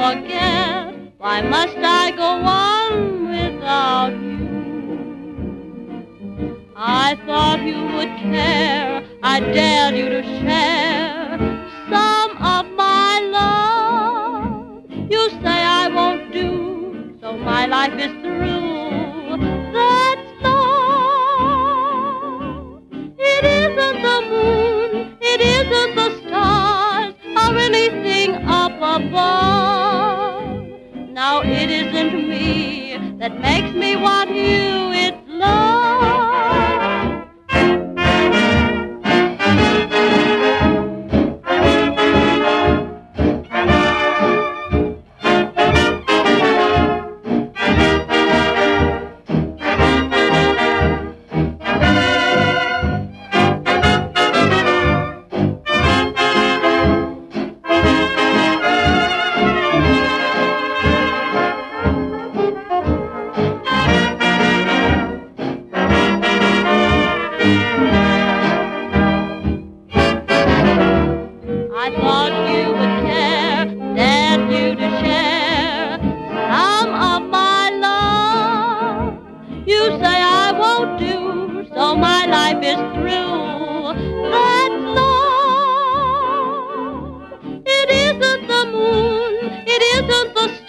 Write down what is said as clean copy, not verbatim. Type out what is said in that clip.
forget? Why must I go on without you? I thought you would care. I dared you to share some of my love. You say I won't do, so my life is through. That's love. It isn't the moon, it isn't the stars, or anything up above. Now it isn't me that makes me want you, it's love. I thought you would care, dared you to share some of my love. You say I won't do, so my life is through. That's love. It isn't the moon, it isn't the